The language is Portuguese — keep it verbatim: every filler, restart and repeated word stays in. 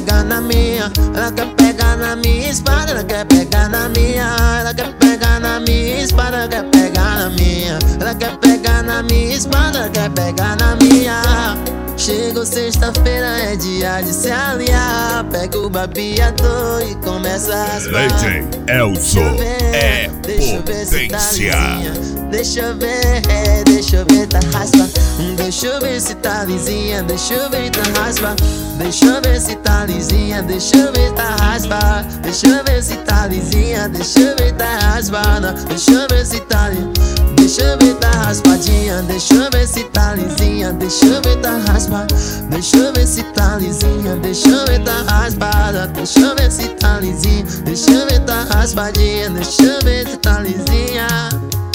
pegar na minha, ela quer pegar na minha espada, ela quer pegar na minha, ela quer pegar na minha espada, ela quer pegar na minha, ela quer pegar na minha espada, ela quer pegar na minha. Chegou sexta-feira, é dia de se aliar. Pega o babiador e começa a raspar. D J Elzo é potência. Deixa eu ver, deixa eu ver, tá raspa. Deixa eu ver se tá lisinha, deixa eu ver, tá raspa. Deixa eu ver se tá lisinha, deixa eu ver, tá raspa. Deixa eu ver se tá lisinha, deixa eu ver, tá raspada. Deixa eu ver se tá lisinha, deixa eu ver, tá raspadinha. Deixa eu ver se tá lisinha, deixa eu ver, tá raspada. Deixa eu ver se tá lisinha, deixa eu ver, tá raspada. Deixa eu ver se tá lisinha, deixa eu ver, tá raspadinha. Deixa eu ver se tá lisinha.